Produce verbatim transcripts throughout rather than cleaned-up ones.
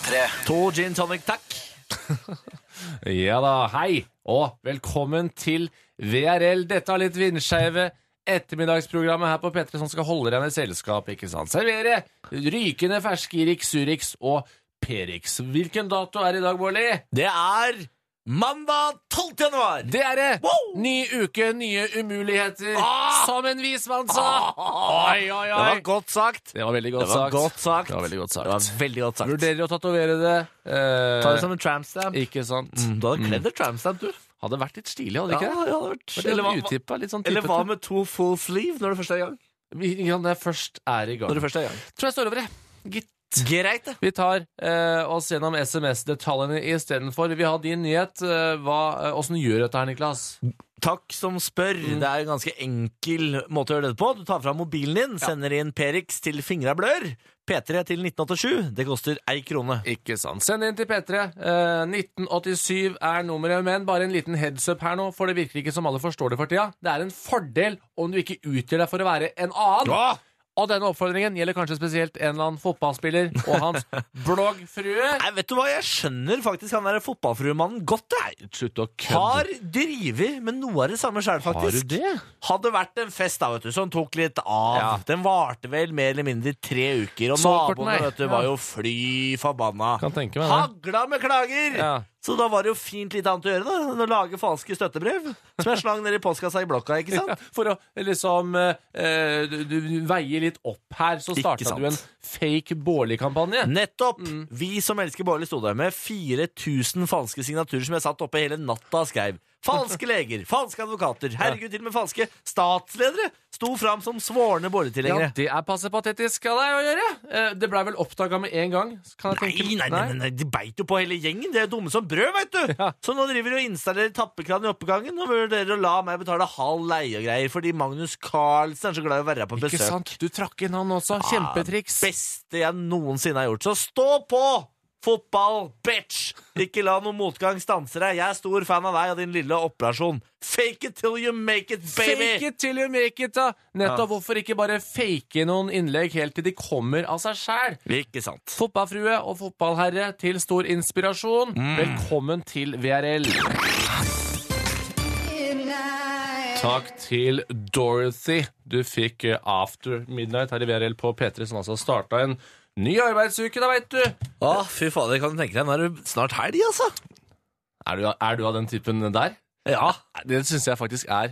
P3. To gin tonic, takk. Ja da, hei, og velkommen til V R L. Dette er litt vindskeive ettermiddagsprogrammet her på P tre som skal holde deg med selskap, ikke sant? Servere rykende ferske Irix, Urix og Perix. Hvilken dato er i dag, Bårli? Det er mandag tolvte januar. Det er det! Wow! Ny uke, nye umuligheter. Ah! Som en vismann sa. Oi, oi, oi. Det var godt sagt. Det var veldig godt Det var sagt. godt sagt. Det var veldig godt sagt. Det var veldig godt sagt. Vurderer å tatovere det. Eh, Ta det som en trampstamp. Ikke sant? Mm, du hadde kledd et trampstamp, du. Hadde vært litt stilig, hadde det Ja, ikke det? ja, det hadde vært. Eller, Eller hva, utippa, litt sånn eller tippete. hva med to full sleeve når det først er i gang? Ja, det først er i gang. Når det først er i gang. Tror jeg står over det. Gitt. Greit, det. Vi tar eh, oss gjennom S M S-detaljene i stedet for. Vi vil ha din nyhet. Eh, hva, eh, hvordan gjør dette her, Niklas? Takk som spør. Det er en ganske enkel måte å gjøre det på. Du tar fram mobilen din, sender inn Perix til fingra blør. P tre til nitten åttisju. Det koster ei krone. Ikke sant. Send inn til P tre. Eh, nitten åttisju er nummeret, men bare en liten heads up her nå, for det virker ikke som alle forstår det for tida. Det er en fordel om du ikke utgjør deg for å være en annen. Ja! Og denne oppfordringen gjelder kanskje spesielt en eller annen fotballspiller og hans bloggfrue. Nei, vet du hva? Jeg skjønner faktisk han der fotballfruemannen godt, jeg. Slutt å kødde. Har drivet med noe av det samme selv, faktisk. Har du det? Hadde vært en fest da, vet du, som tok litt av. Ja. Den varte vel mer eller mindre tre uker, og Så kort, naboene, nei. vet du, Ja. var jo fly forbanna. Kan tenke meg det. Hagla med klager! Ja. Så da var det jo fint litt annet å gjøre da, enn å lage falske støttebrev, som jeg slang ned i postkassa i blokka, ikke sant? For å liksom eh, du, du veier litt opp her, så Ikke starta sant. du en fake Bårli-kampanje. Nettopp! Mm. Vi som elsker Bårli sto der med fire tusen falske signaturer som jeg satt oppe hele natta og skrev. Falske leger, falske advokater, herregud, til og med falske statsledere sto fram som svorne Ja, Bårli-tilhengere. det er passe patetisk av deg å gjøre. Eh, det ble vel oppdaga med en gang. Kan jeg Nei, tenke nei, nei, nei, nei, de beit jo på hele gjengen. De er dumme som brød, vet du. Ja. Så nå driver de og installerer tappekran i oppgangen og vurderer å la meg betale halv leie og greier, fordi Magnus Carlsen er så glad i å være på Ikke besøk. sant? Du trakk inn han også. Kjempetriks. Beste jeg noensinne har gjort. Så stå på! Fotball, bitch! Ikke la noen motgang stanse deg. Jeg er stor fan av deg og din lille operasjon. Fake it till you make it, baby! Fake it till you make it, da. Nettopp. Ja. Hvorfor ikke bare fake noen innlegg helt til de kommer av seg sjæl? Ikke sant. Fotballfrue og fotballherre til stor inspirasjon. Velkommen til V R L. Takk til Dorothy. Du fikk eh, After Midnight her i V R L på P tre, som altså starta en ny arbeidsuke, da, veit du. Å, fy fader, kan du tenke deg, nå er det snart helg, altså. Er du, er du av den typen der? Ja. Det syns jeg faktisk er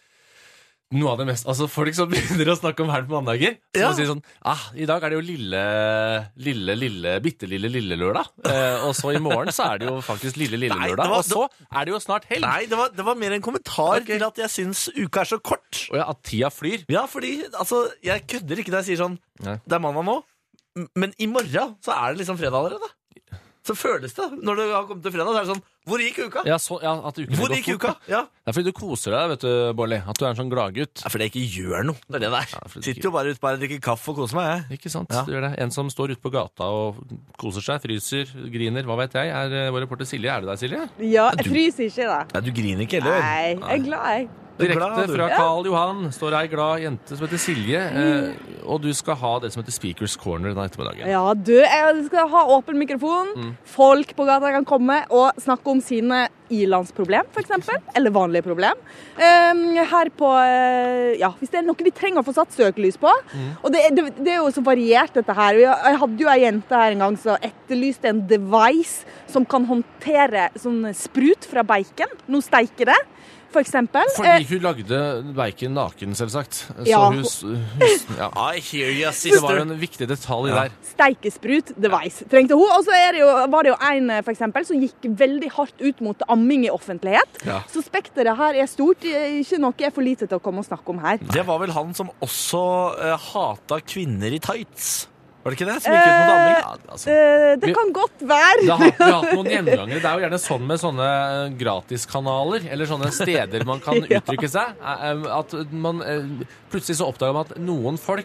noe av det mest. Altså, folk som begynner å snakke om helg på mandager, som Ja. sier sånn ah, i dag er det jo lille, lille, lille, bitte lille, lille lørdag. Eh, og så i morgen så er det jo faktisk lille, lille Nei, lørdag. det var- Og så er det jo snart helg. Nei, det var, det var mer en kommentar Ok. til at jeg syns uka er så kort. Og ja, at tida flyr. Ja, fordi, altså, jeg kødder ikke når jeg sier sånn, Nei. det er mandag nå, m- men i morgen så er det liksom fredag allerede. Så føles det, når det har kommet til fredag, så er det sånn, hvor gikk uka? Ja, så, ja, at uken Hvor går gikk fort, uka? da. Ja. Det er fordi du koser deg, vet du, Bårli. At du er en sånn gladgutt. Ja, fordi jeg ikke gjør noe. Det er det der. Ja, fordi du Sitter ikke- jo bare ute bare og drikker kaffe og koser meg, jeg. Ikke sant? Ja. Du gjør det. En som står ute på gata og koser seg, fryser, griner, hva vet jeg, er eh, vår reporter Silje. Er du der, Silje? Ja, jeg fryser ikke da. Nei, du griner ikke heller. Nei, jeg er glad jeg. Du er Direkte glad, du. fra Karl Johan står ei glad jente som heter Silje, eh, og du skal ha det som heter Speakers Corner denne ettermiddagen. Ja, du, jeg skal ha åpen mikrofon. Folk på gata kan komme og snakke om sine ilandsproblem, for eksempel. Eller vanlige problem. Um, her på, eh, ja, hvis det er noe de trenger å få satt søkelys på. Og det, er- det, det er jo så variert dette her. Jeg, jeg hadde jo ei jente her en gang som etterlyste en device som kan håndtere sånn sprut fra bacon. Noe steiker det, for eksempel. Fordi hun lagde bacon naken, selvsagt. Så Ja. hun, hun ja. I hear you, Det var sister. en viktig detalj Ja. der. Steikesprut device trengte hun. Og så er det jo, var det jo en for eksempel, som gikk veldig hardt ut mot amming i offentlighet. Ja. Så spekteret her er stort. Ikke noe er for lite til å komme og snakke om her. Det var vel han som også uh, hata kvinner i tights. Var det ikke det? Som gikk ut mot amming? Ja, altså. Eh, det Vi- kan godt være. Det har, vi har hatt noen gjengangere. Det er jo gjerne sånn med sånne gratiskanaler, eller sånne steder man kan Ja. uttrykke seg, eh, at man eh, plutselig så oppdager man at noen folk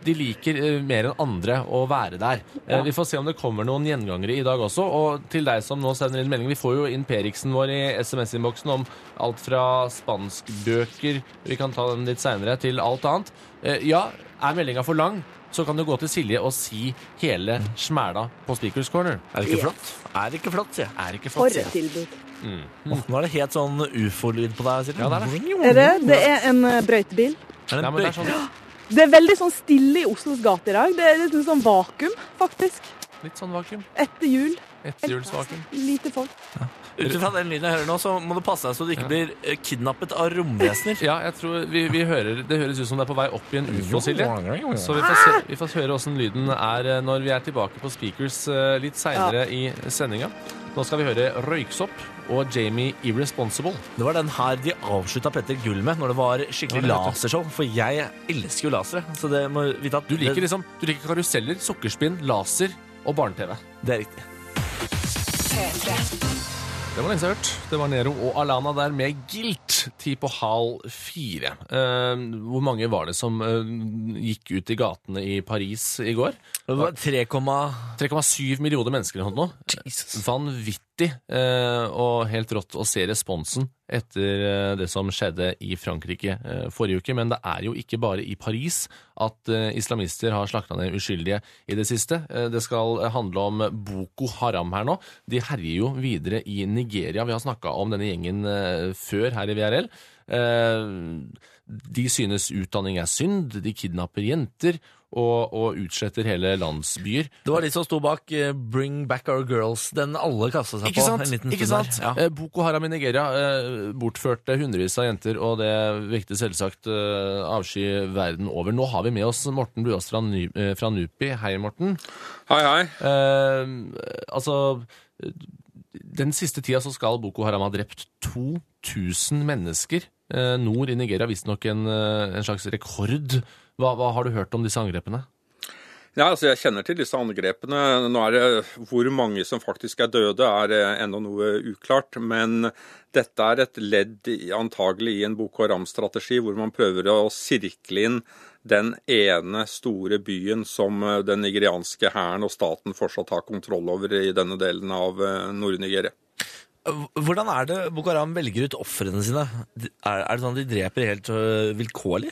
de liker uh, mer enn andre å være der. Uh, vi får se om det kommer noen gjengangere i dag også, og til deg som nå sender inn melding, vi får jo inn Periksen vår i sms-innboksen om alt fra spanskbøker, vi kan ta den litt senere, til alt annet. Uh, ja, er meldingen for lang, så kan du gå til Silje og si hele smæla på Speakers Corner. Er det ikke flott? Er det ikke flott, sier jeg. Er det ikke flott, For sier et jeg. tilbud. Mm. Oh, nå er det helt sånn U F O-lyd på deg, Silje. Ja, det er det. Er det? Det er en uh, brøytebil. Er det Nei, en men det er bøy- sånn Det er veldig sånn stille i Oslos gate i dag. Det er litt sånn vakuum, faktisk. litt sånn vakuum. Etter jul. Etterjulsvakuum. Lite folk. Ut fra den lyden jeg hører nå, så må du passe deg så du ikke blir eh, kidnappet av romvesener. Ja, jeg tror vi, vi hører, det høres ut som det er på vei opp i en U F O, Silje. Så vi får, se, vi får høre hvordan lyden er eh, når vi er tilbake på Speakers eh, litt senere i sendinga. Nå skal vi høre Røyksopp og Jamie Irresponsible. Det var den her de avslutta Petter Gull med når det var skikkelig Ja, det vet du. lasershow. For jeg elsker jo lasere. Så det må vite at Du liker liksom, du liker karuseller, sukkerspinn, laser og barne-T V. det er riktig. Det var lenge siden jeg har hørt. Det var Nero og Alana der med Guilt, ti på halv fire. Eh, hvor mange var det som eh, gikk ut i gatene i Paris i går? Det var tre komma tre komma syv millioner mennesker eller noe. Vanvittig eh, og helt rått å se responsen etter eh, det som skjedde i Frankrike eh, forrige uke. Men det er jo ikke bare i Paris at eh, islamister har slaktet ned uskyldige i det siste. Eh, det skal handle om Boko Haram her nå. De herjer jo videre i Nigeria. Vi har snakket om denne gjengen eh, før her i V R L. Eh, de synes utdanning er synd, de kidnapper jenter og, og utsletter hele landsbyer. Det var de som sto bak eh, Bring Back Our Girls. Den alle kastet seg Ikke på sant? en liten Ikke stund sant? der. Ja. Eh, Boko Haram i Nigeria eh, bortførte hundrevis av jenter, og det vekte selvsagt eh, avsky verden over. Nå har vi med oss Morten Buas fra, Ny, eh, fra Nupi. Hei, Morten. Hei, hei. Eh, altså, den siste tida så skal Boko Haram ha drept to tusen mennesker. Eh, nord i Nigeria visste nok en, eh, en slags rekord. Hva, hva har du hørt om disse angrepene? Ja, altså Jeg kjenner til disse angrepene. Nå er det Hvor mange som faktisk er døde, er eh, enda noe uklart. Men dette er et ledd i, antagelig i en Boko Haram-strategi hvor man prøver å sirkle inn den ene store byen som eh, den nigerianske hæren og staten fortsatt har kontroll over i denne delen av eh, Nord-Nigeria. Hvordan er det Boko Haram velger ut ofrene sine? Er, er det sånn at de dreper helt øh, vilkårlig?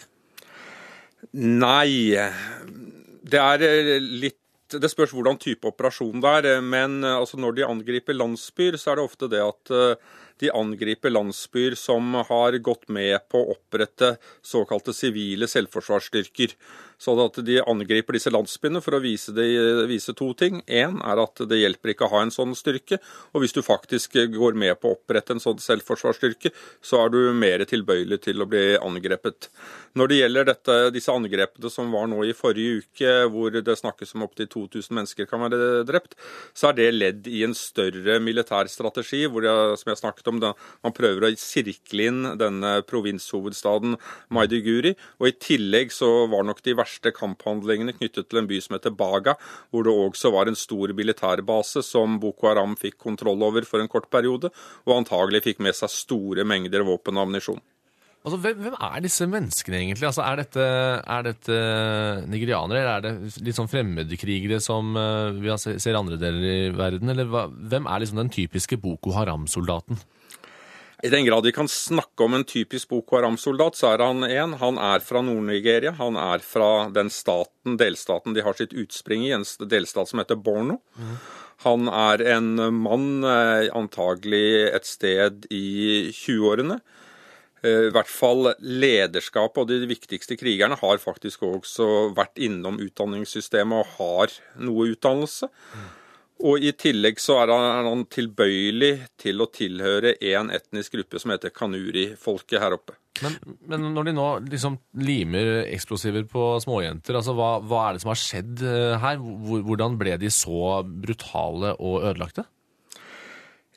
Nei, det er eh, litt Det spørs hvordan type operasjon det er, men eh, altså når de angriper landsbyer, så er det ofte det at eh, de angriper landsbyer som har gått med på å opprette såkalte sivile selvforsvarsstyrker. Så at de angriper disse landsbyene for å vise, det, vise to ting. En er at det hjelper ikke å ha en sånn styrke, og hvis du faktisk går med på å opprette en sånn selvforsvarsstyrke, så er du mer tilbøyelig til å bli angrepet. Når det gjelder dette, disse angrepene som var nå i forrige uke, hvor det snakkes om opptil to tusen mennesker kan være drept, så er det ledd i en større militær strategi, hvor det, som jeg snakket om, det, man prøver å sirkle inn denne provinshovedstaden Maiduguri, og i tillegg så var nok de verste kamphandlingene knyttet til en by som heter Baga, hvor det også var en stor militærbase som Boko Haram fikk kontroll over for en kort periode, og antagelig fikk med seg store mengder våpen og ammunisjon. Altså, hvem, hvem er disse menneskene egentlig? Altså, er dette, er dette nigerianere, eller er det litt sånn fremmedkrigere som uh, vi ser i andre deler i verden? Eller hva, hvem er liksom den typiske Boko Haram-soldaten? I den grad vi kan snakke om en typisk Boko Haram-soldat, så er han en. Han er fra Nord-Nigeria. Han er fra den staten, delstaten de har sitt utspring i, en delstat som heter Borno. Mm. Han er en mann, antagelig et sted i tjueårene. I hvert fall lederskapet og de viktigste krigerne har faktisk også vært innom utdanningssystemet og har noe utdannelse. Mm. Og i tillegg så er han tilbøyelig til å tilhøre en etnisk gruppe som heter Kanuri-folket her oppe. Men, men når de nå liksom limer eksplosiver på småjenter, altså hva, hva er det som har skjedd her? Hvordan ble de så brutale og ødelagte?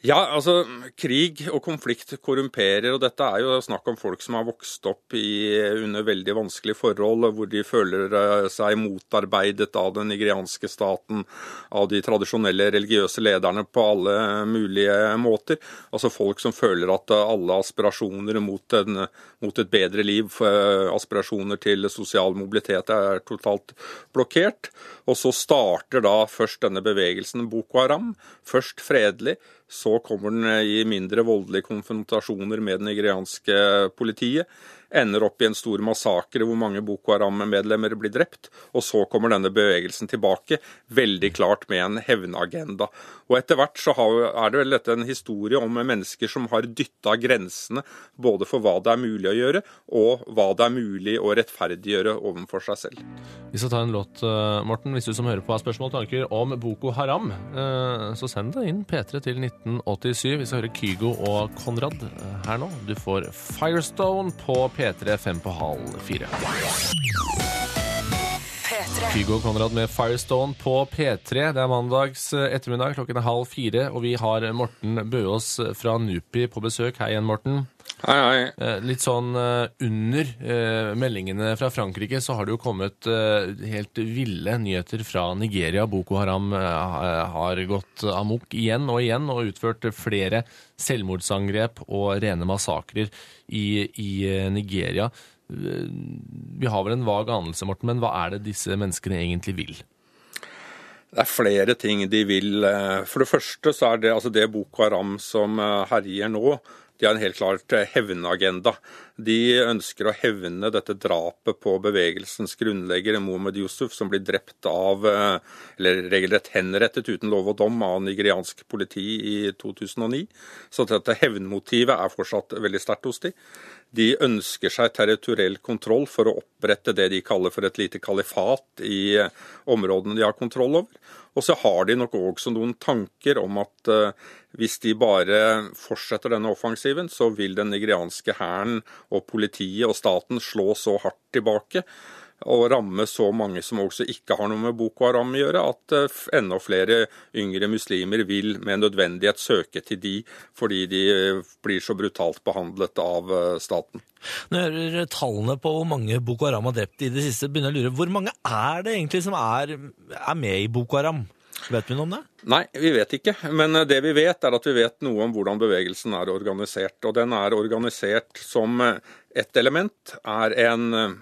Ja, altså, krig og konflikt korrumperer, og dette er jo snakk om folk som har vokst opp i, under veldig vanskelige forhold, hvor de føler seg motarbeidet av den nigerianske staten, av de tradisjonelle religiøse lederne på alle mulige måter. Altså folk som føler at alle aspirasjoner mot, en, mot et bedre liv, aspirasjoner til sosial mobilitet er totalt blokkert. Og så starter da først denne bevegelsen Boko Haram, først fredelig, så kommer den i mindre voldelige konfrontasjoner med det nigerianske politiet, ender opp i en stor massakre hvor mange Boko Haram-medlemmer blir drept, og så kommer denne bevegelsen tilbake, veldig klart med en hevnagenda. Og etter hvert så har, er det vel dette en historie om mennesker som har dyttet grensene, både for hva det er mulig å gjøre, og hva det er mulig å rettferdiggjøre overfor seg selv. Vi skal ta en låt, Morten. Hvis du som hører på har spørsmål og tanker om Boko Haram, så send det inn P tre til nitten åttisju. Vi skal høre Kygo og Konrad her nå. Du får Firestone på P tre fem på halv fire. Kygo og Konrad med Firestone på P tre. Det er mandags ettermiddag, klokken er halv fire, og vi har Morten Bøås fra Nupi på besøk. Hei igjen, Morten. Hei, hei. Litt sånn under meldingene fra Frankrike så har det jo kommet helt ville nyheter fra Nigeria. Boko Haram har gått amok igjen og igjen og utført flere selvmordsangrep og rene massakrer i, i Nigeria. Vi har vel en vag anelse, Morten, men hva er det disse menneskene egentlig vil? Det er flere ting de vil. For det første så er det altså det Boko Haram som herjer nå. De har en helt klart hevnagenda. De ønsker å hevne dette drapet på bevegelsens grunnlegger Mohammed Yusuf, som blir drept av, eller regelrett henrettet uten lov og dom av nigeriansk politi i to tusen og ni. Så dette hevnmotivet er fortsatt veldig sterkt hos de. De ønsker seg territoriell kontroll for å opprette det de kaller for et lite kalifat i områdene de har kontroll over. Og så har de nok også noen tanker om at uh, hvis de bare fortsetter denne offensiven, så vil den nigerianske hæren og politiet og staten slå så hardt tilbake og ramme så mange som også ikke har noe med Boko Haram å gjøre, at uh, enda flere yngre muslimer vil med nødvendighet søke til de, fordi de uh, blir så brutalt behandlet av uh, staten. Når jeg hører tallene på hvor mange Boko Haram har drept i det siste, begynner jeg å lure, hvor mange er det egentlig som er, er med i Boko Haram? Vet vi noe om det? Nei, vi vet ikke. Men det vi vet er at vi vet noe om hvordan bevegelsen er organisert. Og den er organisert som et element er en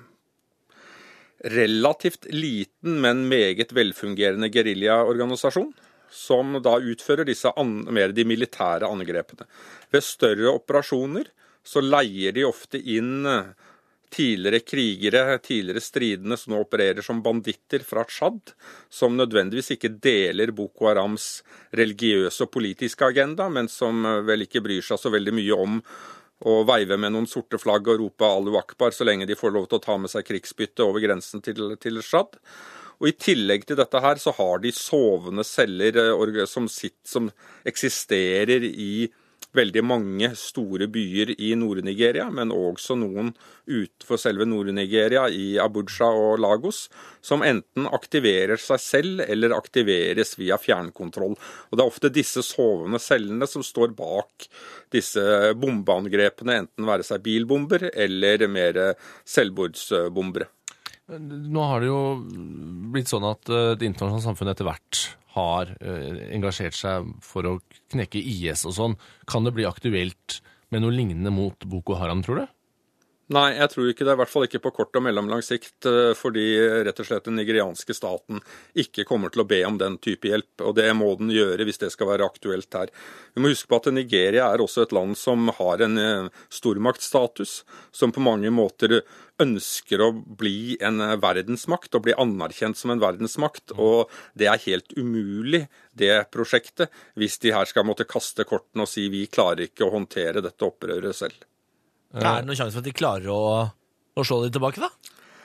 relativt liten, men meget velfungerende guerilla-organisasjon, som da utfører disse an- mer de militære angrepene. Ved større operasjoner så leier de ofte inn tidligere krigere, tidligere stridende som nå opererer som banditter fra Tsjad, som nødvendigvis ikke deler Boko Harams religiøse og politiske agenda, men som vel ikke bryr seg så veldig mye om å veive med noen sorte flagg og rope Allahu Akbar så lenge de får lov til å ta med seg krigsbytte over grensen til, til Tsjad. Og i tillegg til dette her så har de sovende celler som, sitt, som eksisterer i veldig mange store byer i Nord-Nigeria, men også noen utenfor selve Nord-Nigeria i Abuja og Lagos, som enten aktiverer seg selv eller aktiveres via fjernkontroll. Og det er ofte disse sovende cellene som står bak disse bombeangrepene, enten være seg bilbomber eller mer selvmordsbombere. Nå har det jo blitt sånn at det internasjonale samfunnet etter hvert har engasjert seg for å knekke I S og sånn. Kan det bli aktuelt med noe lignende mot Boko Haram, tror du? Nei, jeg tror ikke det, i hvert fall ikke på kort og mellomlang sikt, fordi rett og slett den nigerianske staten ikke kommer til å be om den type hjelp, og det må den gjøre hvis det skal være aktuelt her. Vi må huske på at Nigeria er også et land som har en stormaktstatus, som på mange måter ønsker å bli en verdensmakt og bli anerkjent som en verdensmakt, og det er helt umulig, det prosjektet, hvis de her skal måtte kaste kortene og si vi klarer ikke å håndtere dette opprøret selv. Er det noen sjanse for at de klarer å, å slå dem tilbake, da?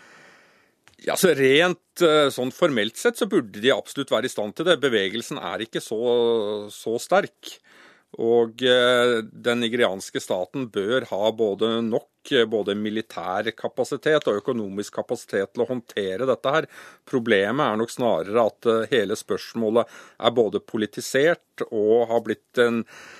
Ja, så Rent sånn formelt sett så burde de absolutt være i stand til det. Bevegelsen er ikke så, så sterk. Og den nigerianske staten bør ha både nok både militær kapasitet og økonomisk kapasitet til å håndtere dette her. Problemet er nok snarere at hele spørsmålet er både politisert og har blitt en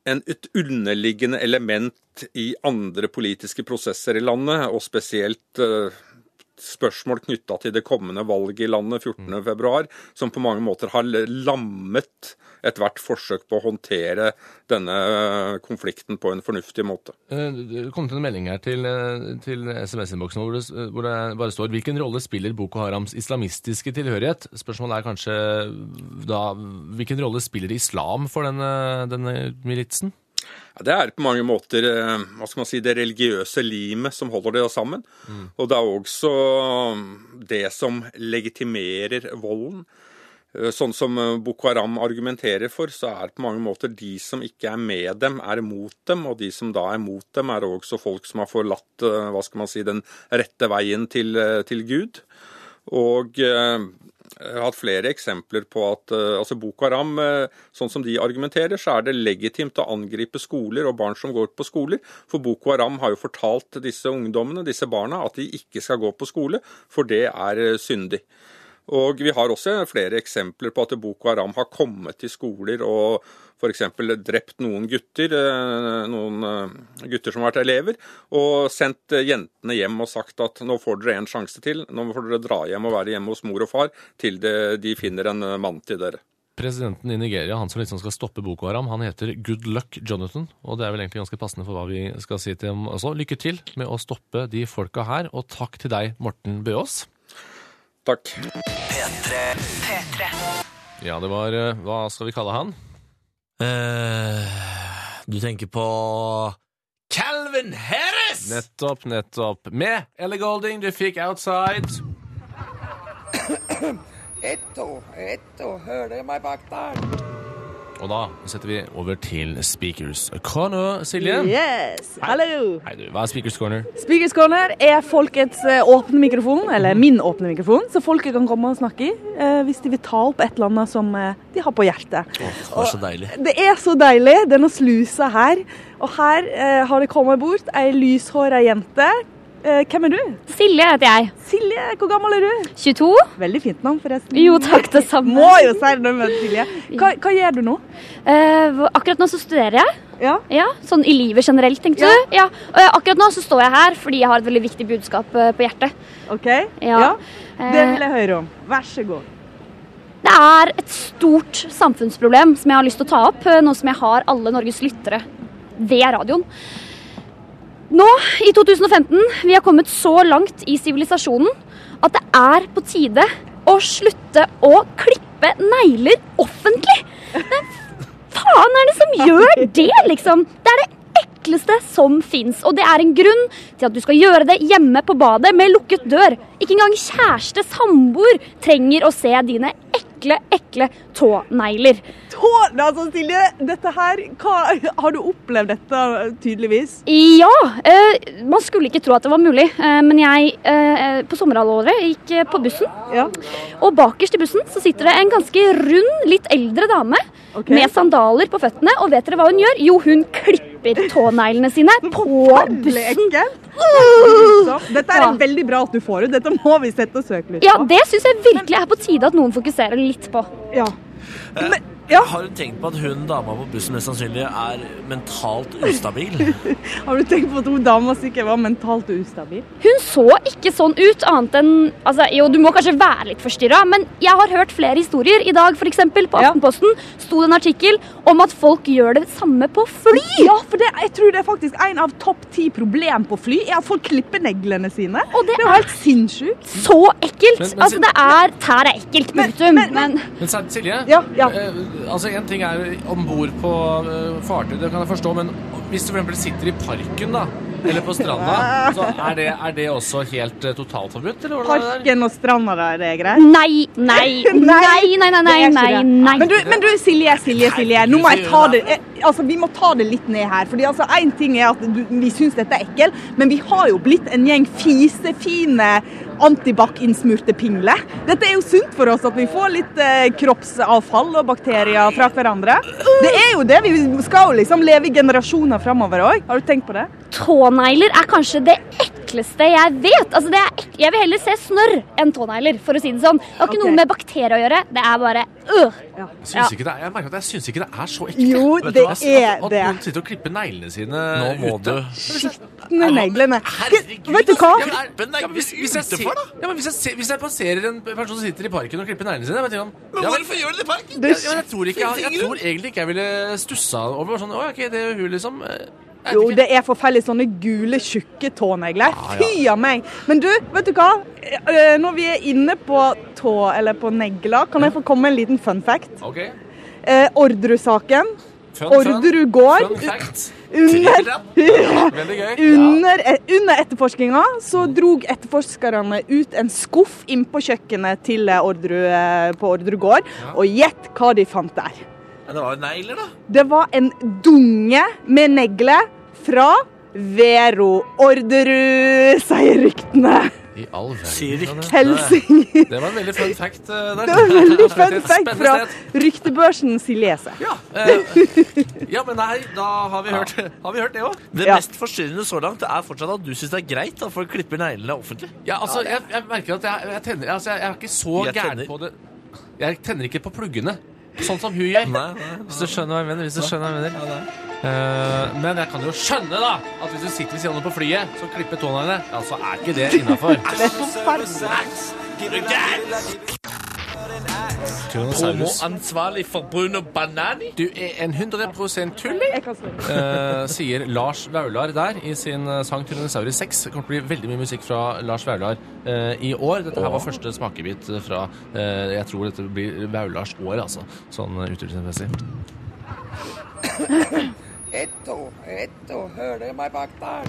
en, et underliggende element i andre politiske prosesser i landet, og spesielt uh, spørsmål knyttet til det kommende valget i landet fjortende februar, som på mange måter har lammet et hvert forsøk på å håndtere denne konflikten på en fornuftig måte. Det kom til en melding her til, til S M S-innboksen hvor, hvor det bare står «Hvilken rolle spiller Boko Harams islamistiske tilhørighet?» Spørsmålet er kanskje da, hvilken rolle spiller islam for denne, denne militsen? Ja, det er på mange måter hva skal man si, det religiøse limet som holder det sammen. Mm. Og det er også det som legitimerer volden. Sånn som Boko Haram argumenterer for, så er det på mange måter de som ikke er med dem, er mot dem, og de som da er mot dem, er også folk som har forlatt hva skal man si, den rette veien til, til Gud. Og jeg har hatt flere eksempler på at altså Boko Haram, sånn som de argumenterer, så er det legitimt å angripe skoler og barn som går på skoler. For Boko Haram har jo fortalt disse ungdommene, disse barna, at de ikke skal gå på skole, for det er syndig. Og vi har også flere eksempler på at Boko Haram har kommet til skoler og for eksempel drept noen gutter, noen gutter som har vært elever, og sendt jentene hjem og sagt at nå får dere en sjanse til, nå får dere dra hjem og være hjemme hos mor og far til de finner en mann til dere. Presidenten i Nigeria, han som liksom skal stoppe Boko Haram, han heter Good Luck Jonathan, og det er vel egentlig ganske passende for hva vi skal si til dem. Altså, lykke til med å stoppe de folka her, og takk til deg, Morten Bøås. Takk. P tre. P tre. Ja, det var, hva skal vi kalle han? Uh, du tenker på Calvin Harris! Nettopp, nettopp. Med Ellie Goulding, du fikk Outside. Etto, etto, hører dere meg bak der? Og da setter vi over til Speakers Corner, Silje. Yes, hallo. Hei du, hva er Speakers Corner? Speakers Corner er folkets åpne mikrofon, eller min åpne mikrofon, så folket kan komme og snakke i, eh, hvis de vil ta opp et eller annet som eh, de har på hjertet. Åh, det var så deilig. Det er så deilig, denne slusa her. Og her eh, har det kommet bort ei lyshåret jente. Eh, hvem er du? Silje heter jeg. Silje, hvor gammel er du? tjueto. Veldig fint navn forresten. Jo, takk det samme. Må jo si det med Silje. Hva, hva gjør du nå? Uh, akkurat nå så studerer jeg. Ja. Ja, sånn i livet generelt, tenkte Ja. du? Ja. Uh, akkurat nå så står jeg her fordi jeg har et veldig viktig budskap uh, på hjertet. Ok, Ja. ja. Det vil jeg høre om. Vær så god. Det er et stort samfunnsproblem som jeg har lyst til å ta opp, uh, nå som jeg har alle Norges lyttere ved radioen. Nå, i to tusen og femten, vi har kommet så langt i sivilisasjonen at det er på tide å slutte å klippe negler offentlig. Men faen er det som gjør det, liksom? Det er det ekleste som finnes, og det er en grunn til at du skal gjøre det hjemme på badet med lukket dør. Ikke engang kjæreste samboer trenger å se dine ekle, ekle tånegler. Tå, altså Silje, dette her, hva, har du opplevd dette tydeligvis? Ja, eh, man skulle ikke tro at det var mulig, eh, men jeg eh, på sommerhalvåret gikk eh, på bussen, Ja. og bakerst i bussen så sitter det en ganske rund, litt eldre dame Ok. med sandaler på føttene, og vet dere hva hun gjør? Jo, hun klipper tåneglene sine på Forferdelig bussen. ekkelt. Så, Dette er Ja. veldig bra at du får ut. Dette må vi sette og søke litt Ja, på. det synes jeg virkelig er på tide at noen fokuserer litt på. Ja. Men, ja. Har du tenkt på at hun dama på bussen mest sannsynlig er mentalt ustabil? Har du tenkt på at hun dama sikkert var mentalt ustabil? Hun så ikke sånn ut annet enn, altså jo, du må kanskje være litt forstyrret, men jeg har hørt flere historier. I dag for eksempel på Ja. Aftenposten sto det en artikkel om at folk gjør det samme på fly. Ja, for det, jeg tror det er faktisk en av topp ti problem på fly, er at folk klipper neglene sine. Og det Det er jo er helt sinnssykt. så ekkelt. Men- men altså det er, tær er ekkelt, punktum. men- Men, Men Silje, Ja, ja. eh, altså en ting er ombord på uh, fartøy, det kan jeg forstå, men hvis du for eksempel sitter i parken da, eller på stranda, så er det, er det også helt uh, totalforbudt, eller hvordan er det der? Parken og stranda der, det er greit? nei, nei, nei, nei, nei, nei, Det er ikke nei, det. nei. Men du, men du Silje, Silje, Silje, nå må jeg ta det eh, Altså, vi må ta det litt ned her. Fordi altså, en ting er at du, vi syns dette er ekkelt, men vi har jo blitt en gjeng fisefine antibac-innsmurte pingler. Dette er jo sunt for oss at vi får litt eh, kroppsavfall og bakterier fra hverandre. Det er jo det. Vi skal jo liksom leve i generasjoner fremover også. Har du tenkt på det? Tånegler er kanskje det ekleste jeg vet. Altså, det er ek jeg vil heller se snørr enn tånegler, for å si det sånn. Det har ikke Ok. noe med bakterier å gjøre. Det er bare øh. Jeg, synes ikke det er, jeg merker at jeg syns ikke det er så ekte. Jo, Vet du det hva? er At, at det. noen sitter og klipper neglene sine Nå må ute. du Med neglene. Herregud, Vet du hva? altså, klippe Ja, men hvis, hvis, jeg ser, utenfor, da. ja, men hvis, jeg ser, hvis jeg passerer en person som sitter i parken og klipper neglene sine jeg vet ikke om, Men ja, men, hvorfor gjør du det i parken? Det- ja, ja, men jeg, tror ikke, jeg, jeg tror egentlig ikke jeg ville stussa over sånn, å, ok, det gjør hun liksom Jeg vet Jo, ikke. det er forferdelig sånne gule, tjukke tånegler. Fy av meg. Men du, vet du hva? Eh, Når vi er inne på tå, eller på negler, kan jeg få komme med en liten fun fact? Ok, Eh, Orderud-saken. fun, fun, Orderud gård. fun fact. Under, Veldig gøy. under, eh, under etterforskninga så drog etterforskerne ut en skuff inn på kjøkkenet til eh, Orderud, eh, på Orderud gård, og gjett hva de fant der. Ja, det var jo negler, da. Det var en dunge med negler fra Vero Orderud, sier ryktene. I all verden. Sier ikke. Helsing. Det var en veldig fun fact eh, der. Det var veldig fun Et fact spennende fra sted. ryktebørsen Silese. Ja, eh, ja, men nei, da har vi hørt, har vi hørt det også. Det Ja. mest forstyrrende så langt er fortsatt at du syns det er greit at folk klipper neglene offentlig. Ja, altså, jeg, jeg merker at jeg, jeg tenner, altså, jeg, jeg er ikke så Jeg gæren tenner. på det. Jeg tenner ikke på pluggene, sånn som hun gjør. Nei, nei, Hvis du skjønner hva jeg mener, hvis du skjønner hva jeg mener. Eh, men jeg kan jo skjønne da, at hvis du sitter ved siden av noen på flyet, så klipper tåneglene, ja, så er ikke det innenfor. Det er forferdelig. Tyrannosaurus. Homoansvarlig for Bruno Banani. Du er en hundre prosent tulling, Jeg kan slå. eh, sier Lars Vaular der i sin eh, sang Tyrannosaurus seks. Det kommer til å bli veldig mye musikk fra Lars Vaular eh, i år. Dette her var første smakebit fra, eh, jeg tror dette blir Vaulars år, altså, sånn uh, uttrykksmessig. Etto, etto, hører dere meg bak der?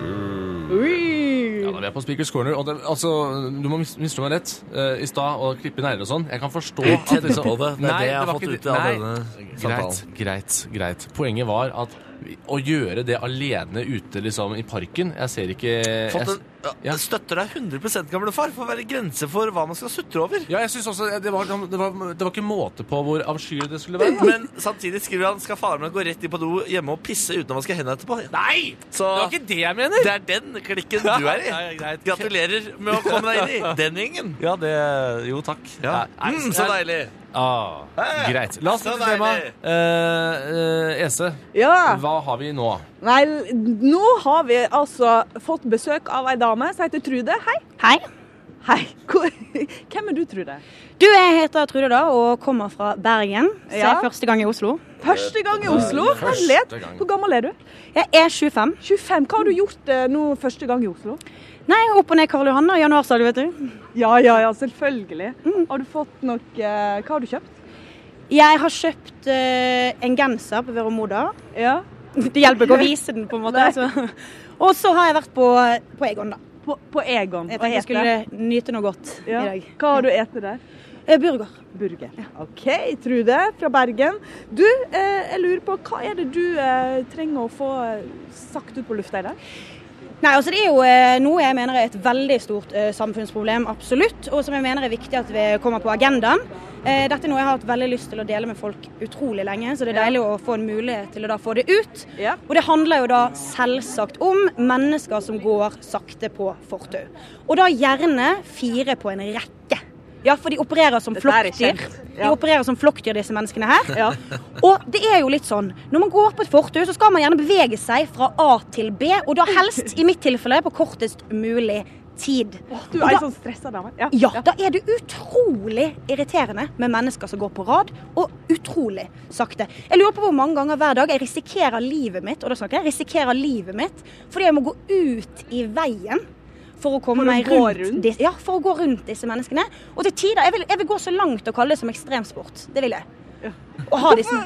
Ui. Ja, da vi er på Speakers Corner, og det, altså, du må mis misforstå meg rett eh, i stad, og klippe negler og sånn. Jeg kan forstå at tenner liksom, på det. Det er det jeg har var fått ikke ut av nei. denne Greit, samtalen. greit, greit. Poenget var at å gjøre det alene ute liksom, i parken, jeg ser ikke Fått jeg, en, ja, ja. Støtter deg hundre prosent, gamle far. For å være grenser for hva man skal sutre over. Ja, jeg synes også det var, det, var, det var ikke måte på hvor avskyelig det skulle være. Men samtidig skriver han skal faren min gå rett inn på do hjemme og pisse uten å vaske hendene etterpå. Nei! Så Det var ikke det jeg mener! det er den klikken du er i. Ja, ja, greit. Gratulerer med å komme deg inn i den gjengen. Ja, det Jo, takk. Ja. Nei, Mm, så deilig. Ah, Hei, greit. La oss så til temaet. deilig. Eh, eh, Ese, Ja. hva har vi nå? Nei, nå har vi altså fått besøk av ei dame som heter Trude. Hei. Hei. Hei. Hvor- Hvem er du, Trude? Du, jeg heter Trude da, og kommer fra Bergen. Så Ja. jeg er første gang i Oslo. Første gang i Oslo. Første Herlighet. gang. Hvor gammel er du? Jeg er tjuefem. tjuefem. Hva har du gjort eh, nå første gang i Oslo? Nei, opp og ned Karl Johan i januarsalget, vet du. Ja, ja, ja, selvfølgelig. Har du fått noe eh, Hva har du kjøpt? Jeg har kjøpt eh, en genser på Vero Moda. Ja. Det hjelper ikke å vise den, på en måte. Nei. Så. Og så har jeg vært på, på Egon, da. På, på Egon. Jeg Hva tenkte jeg heter det? skulle nyte noe godt Ja. i dag. Hva har du ete der? Eh, Burger. Burger. OK, Trude fra Bergen. Du, eh, jeg lurer på, hva er det du eh, trenger å få eh, sagt ut på lufta i dag? Nei, altså Det er jo eh, noe jeg mener er et veldig stort eh, samfunnsproblem, absolutt. Og som jeg mener er viktig at vi kommer på agendaen. Eh, dette er noe jeg har hatt veldig lyst til å dele med folk utrolig lenge, så det er deilig å få en mulighet til å da få det ut. Ja. Og det handler jo da selvsagt om mennesker som går sakte på fortau. Og da gjerne fire på en rekke. Ja, for de opererer som Dette er flokkdyr. kjent. De Ja. opererer som flokkdyr, disse menneskene her. Ja. Og det er jo litt sånn, når man går på et fortau, så skal man gjerne bevege seg fra A til B, og da helst, i mitt tilfelle, på kortest mulig tid. Du Og er da- ei sånn stressa dame. Ja, da er det utrolig irriterende med mennesker som går på rad, og utrolig sakte. Jeg lurer på hvor mange ganger hver dag jeg risikerer livet mitt, og da snakker jeg risikerer livet mitt, fordi jeg må gå ut i veien for å komme For å meg gå rundt, rundt? dis- ja, for å gå rundt disse menneskene. Og til tider, jeg vil, jeg vil gå så langt å kalle det som ekstremsport. Det vil jeg. Å ha disse...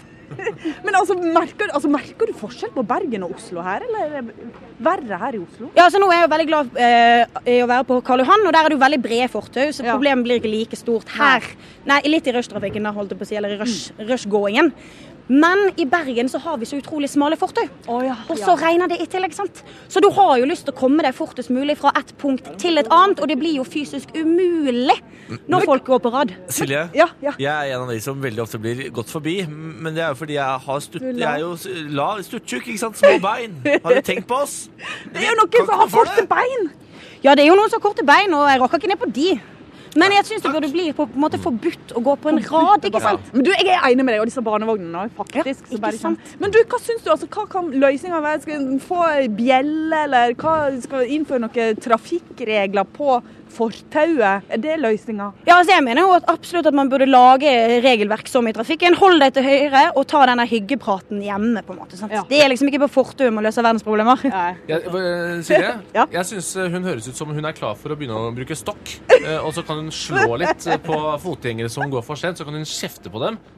Men altså merker, altså, merker du forskjell på Bergen og Oslo her, eller er det verre her i Oslo? Ja, altså nå er jeg jo veldig glad eh, i å være på Karl Johan, og der er det jo veldig brede fortau, så Ja. problemet blir ikke like stort her. Nei, litt i rushtrafikken da, holdt jeg på å si, eller i rush, rushgåingen. Men i Bergen så har vi så utrolig smale fortau. Å, ja, Og så regner det i tillegg, sant? Så du har jo lyst til å komme deg fortest mulig fra et punkt til et annet, og det blir jo fysisk umulig når folk går på rad. Silje, Ja, ja. jeg er en av de som veldig ofte blir gått forbi, men det er jo fordi jeg har stutt... Jeg er jo la, stuttjukk, ikke sant? Små bein. Har du tenkt på oss? Det er jo noen som har korte bein. Ja, det er jo noen som har korte bein, og jeg rokker ikke ned på de. Men jeg synes det burde bli på en måte forbudt å gå på en rad, ikke sant? Men du, jeg er enig med deg, og disse barnevognene, faktisk. Ja, ikke sant? Men du, hva synes du, altså, hva kan løsningen være? Skal en få bjelle, eller hva, skal innføre noen trafikkregler på fortauet? Er det løsningen? Ja, altså jeg mener jo at absolutt at man burde lage regelverk som i trafikken. Hold deg til høyre og ta denne hyggepraten hjemme, på en måte. Sant? Ja. Det er liksom ikke på fortauet man løser verdensproblemer. Ja. Jeg, Silje, ja. jeg synes hun høres ut som hun er klar for å begynne å bruke stokk. Eh, og så kan hun slå litt på fotgjengere som går for sent, så kan hun kjefte på dem.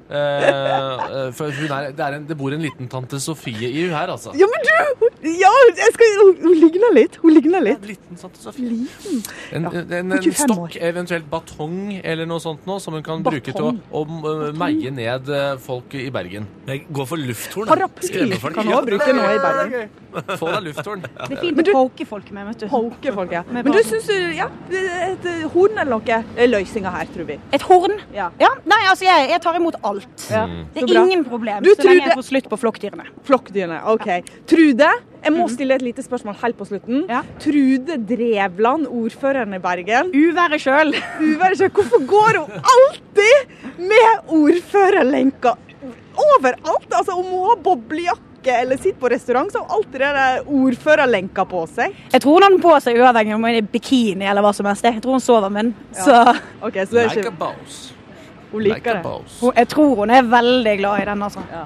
Eh, for hun er, det, er en, det bor en liten tante Sofie i hun her, altså. Ja, men du! Ja, jeg skal, hun, hun ligner litt. Hun ligner litt. Ja, liten tante Sofie. Liten. En, Ja. en, en stokk, eventuelt batong eller noe sånt nå, som hun kan Batong. bruke til å, å uh, meie ned uh, folk i Bergen. Jeg går for lufthorn. Paraply kan også bruke noe i Bergen. Få deg lufthorn. Det er fint å poke folk med, vet du. Poke folk, ja. Med Men du basen. synes, du, ja, et horn eller noe er løsningen her, tror vi. Et horn? Ja. Ja, nei, altså jeg, jeg tar imot alt. Ja. Det Så er bra. ingen problem, Du så lenge Trude- jeg får slutt på flokkdyrene. Flokkdyrene, ok. Trude, jeg må stille et lite spørsmål helt på slutten. Ja. Trude Drevland, ordføreren i Bergen. Uværet selv. Uværet selv, hvorfor går hun alltid med ordførerlenka overalt? Altså, hun må ha boblejakke eller sitte på restaurant, så har hun alltid det der ordførerlenka på seg. Jeg tror hun har den på seg uavhengig om hun er i bikini eller hva som helst. Jeg tror hun sover med den. Så Ok, så det er Like a ikke... boss. Hun Like liker a det. boss. hun, jeg tror hun er veldig glad i den, altså. Ja.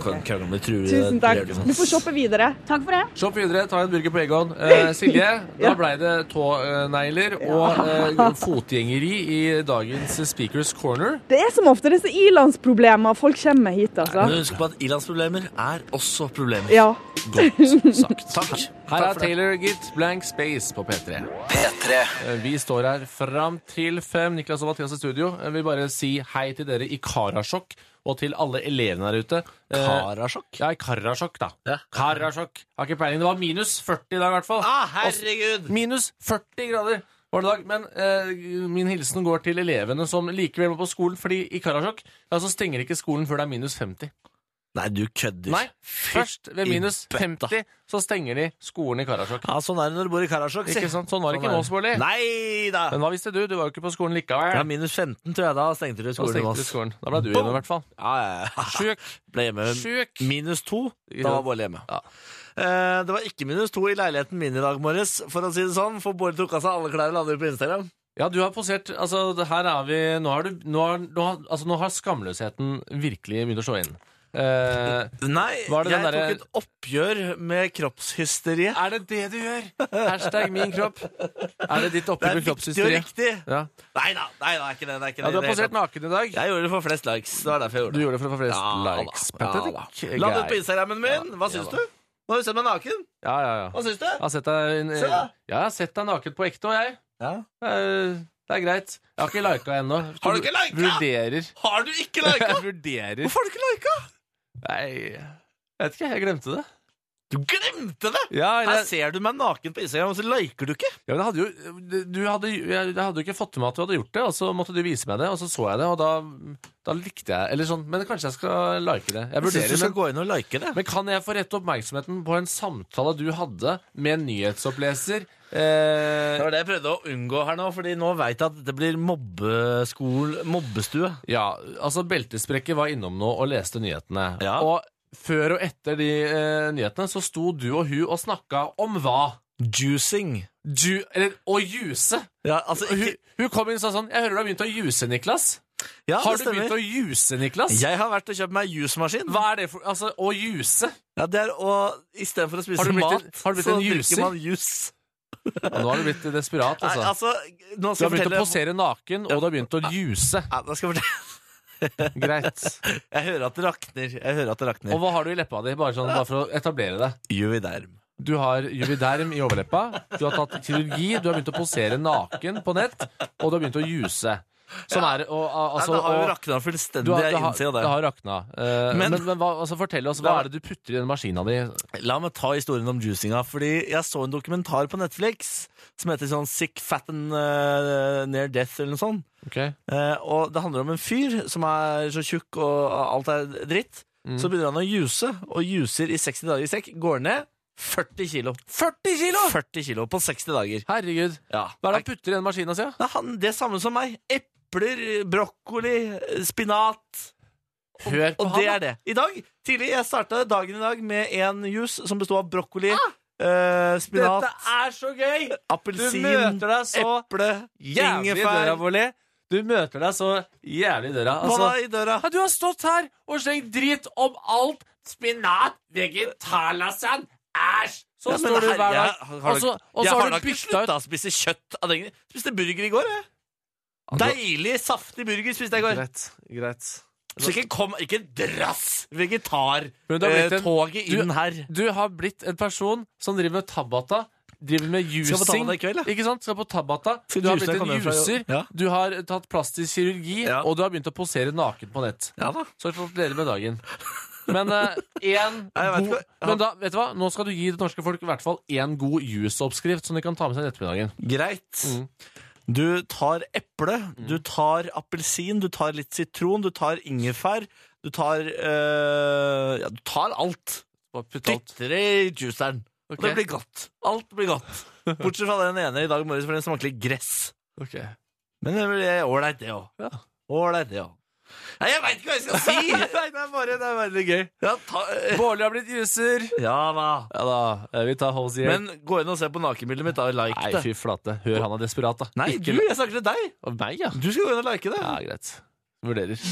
Tusen Tusen takk. Du får shoppe videre. Takk for det. Shopp videre, ta en burger på Egon. Eh, Silje, da Ja. ble det tånegler og eh, fotgjengeri i dagens Speakers Corner. Det er som ofte disse ilandsproblemer folk kommer med hit, altså. Men husk på at ilandsproblemer er også problemer. Ja. Godt sagt. Takk. Her er Taylor Gitt, Blank Space på P tre. P tre. Eh, Vi står her fram til fem. Niklas og Mathias i studio. Jeg vil bare si hei til dere i Karasjok, og til alle elevene der ute. Eh, Karasjok? Ja, i Karasjok, da. Ja. Karasjok. Har ikke peiling. Det var minus førti i dag, i hvert fall. Ah, herregud! Minus førti grader var det i dag. Men eh, min hilsen går til elevene som likevel må på skolen, fordi i Karasjok ja, så stenger ikke skolen før det er minus femti. Nei, du kødder. Nei, først ved minus femti så stenger de skolen i Karasjok. Ja, sånn er det når du bor i Karasjok, si. Ikke sant? Sånn var det Sånn ikke er nå, Bårdli. Nei da! Men hva visste du? Du var jo ikke på skolen likevel. Ja, minus femten, tror jeg da stengte du Da skolen. stengte med du oss. skolen. Da ble du hjemme i hvert fall. Ja, ja, ja. Sjuk. Ble hjemme. Sjuk. Minus to, da var Bård hjemme. Ja. Eh, det var ikke minus to i leiligheten min i dag morges, for å si det sånn, for Bård tok av seg alle klær og la det ut på Instagram. Ja, du har posert, altså det her er vi, nå har, du, nå har, nå har, altså, nå har skamløsheten virkelig begynt å slå inn. Eh, Nei, Var det jeg den derre- tok et oppgjør med kroppshysteriet. er det det du gjør? Hashtag min kropp. Er det ditt Det oppgjør er med viktig og kroppshysteri? riktig. Ja. Nei da, nei da, ikke det. det er ikke Ja, det, du har det er posert helt sant. naken i dag. Jeg gjorde det for flest likes. Det var derfor jeg gjorde Du det. gjorde det for å få flest Ja, da. likes. Ja, Pathetic da. guy. La det ut på Instagrammen min. Hva syns du? Nå har du sett meg naken. Ja, ja, ja. Hva syns du? Jeg har sett deg, en, Se da. ja, jeg har sett deg naken på ekte, og jeg. Ja. Eh, Det er greit. Jeg har ikke lika ennå. Har du ikke liket? Vurderer. Har du ikke lika? Jeg vurderer. Hvorfor har du ikke lika? Nei, jeg vet ikke. Jeg glemte det. Du glemte det! Ja, Her jeg, ser du meg naken på Instagram, og så liker du ikke. ja, men jeg hadde jo du hadde, jeg, jeg hadde jo ikke fått med at du hadde gjort det, og så måtte du vise meg det, og så så jeg det, og da, da likte jeg Eller sånn, men kanskje jeg skal like det. Jeg Jeg synes du vurderer, skal men, gå inn og like det. men kan jeg få rette oppmerksomheten på en samtale du hadde med en nyhetsoppleser? Eh, Det var det jeg prøvde å unngå her nå, fordi nå vet jeg at det blir mobbeskol, mobbestue. ja, altså Beltesprekker var innom nå og leste nyhetene. Ja. Og før og etter de eh, nyhetene så sto du og hun og snakka om hva? Juicing. Ju, eller å juse. Ja, altså Hun, ikke, hun kom inn og sa sånn: Jeg hører du har begynt å juse, Niklas. ja, Har det du begynt stemmer. å juse, Niklas? Jeg har vært og kjøpt meg juicemaskin. Hva er det for Altså, å juse? Ja, det er å istedenfor å spise Har du blitt mat, en- har du blitt så en drikker juicer? man juice. Ja, nå har du blitt desperat, Nei, altså. altså, nå Du skal har jeg begynt å fortelle posere naken, og du har begynt å juse. Ja, nå skal jeg fortelle Greit. Jeg hører at det rakner. Jeg hører at det rakner. Og hva har du i leppa di, bare, sånn, bare for å etablere det? Juvederm. Du har juviderm i overleppa, du har tatt kirurgi, du har begynt å posere naken på nett, og du har begynt å juse. Som er og, altså, Nei, det har jo og- rakna fullstendig. du har, Jeg det, har, innser det det. har rakna. Eh, men Men- men hva, altså, fortell oss, hva er det du putter i den maskina di? La meg ta historien om juicinga, fordi jeg så en dokumentar på Netflix som heter sånn Sick, Fat and uh, Near Death, eller noe sånt. Okay. Eh, og det handler om en fyr som er så tjukk og alt er dritt. mm. så begynner han å juse, og juser i seksti dager i strekk, går ned førti kilo. førti kilo? førti kilo på seksti dager. Herregud. Ja. Hva er det han putter i den maskinen, sier jeg? Det er han, det er samme som meg. Epler, brokkoli, spinat. Hør på og han. Og det er det. I dag, tidlig, jeg startet dagen i dag med en jus som bestod av brokkoli, ah! uh, spinat. Dette er så gøy! Appelsin, du møter deg så eple, ingefær. Du møter deg så jævlig i døra. Altså, Hva da i døra? Ja, du har stått her og slengt dritt om alt. Spinat, vegetarlasagne, æsj! Så ja, står du hver dag. Og så har du byttet ut. Da spiste kjøtt av den. Spiste burger i går, jeg. Deilig, saftig burger spiste jeg i går. Greit, greit. Så ikke kom, ikke drass vegetar-toget eh, inn her. Du har blitt en person som driver med tabata, driver med jusing. Skal på tabata i kveld, ja. Ikke sant? Skal på tabata. Du har blitt en juser, ja. Du har tatt plastisk kirurgi, ja. Og du har begynt å posere naken på nett. Ja da. Så har du fått dele med dagen. Men uh, en god... Men da, vet du hva? Nå skal du gi det norske folk i hvert fall en god jusoppskrift som de kan ta med seg i ettermiddagen. Greit. Mm. Du tar eple, du tar appelsin, du tar litt sitron, du tar ingefær, du tar øh, Ja, du tar alt. Dytter i juiceren. Okay. Og det blir godt. Alt blir godt. Bortsett fra den ene i dag morges, for den smaker litt gress. Okay. Men det er ålreit, det òg. Ja. Ålreit, det òg. Nei, jeg veit ikke hva jeg skal si! Nei, det er bare det er veldig gøy. Ja, ta, uh, Bårli har blitt juser. Ja da. Ja da, vi tar Hosier. Men gå inn og se på nakenbildet mitt da, og like Nei, det. Nei, fy flate. Hør, han er desperat da. Nei, ikke... du, jeg snakker til deg. Og meg, ja. Du skal gå inn og like det. Ja, greit. Vurderer.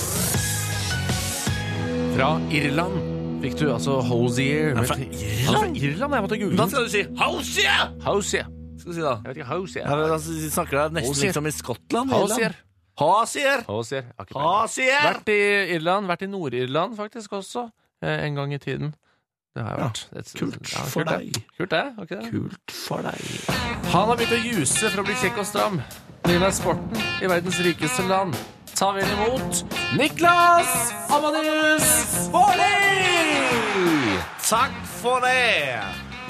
Fra Irland fikk du altså Hosier. Ja, fra Irland? Fra Irland, jeg måtte google. Da skal du si Hosier! Hosier. Skal du si da? Jeg vet ikke, Hosier. Ja, altså, de snakker der nesten Hosier. liksom i Skottland. Hosier. Hosier! Hosier. Hosier! Vært i Irland, vært i Nord-Irland faktisk også, eh, en gang i tiden. Det har jeg vært. Ja, Et, kult ja, for kult deg. Det. Kult det, ok det? Kult for deg. Han har begynt å juse for å bli kjekk og stram. Driver med sporten i verdens rikeste land. Ta vel imot Niklas Amadeus Bårli! Takk for det!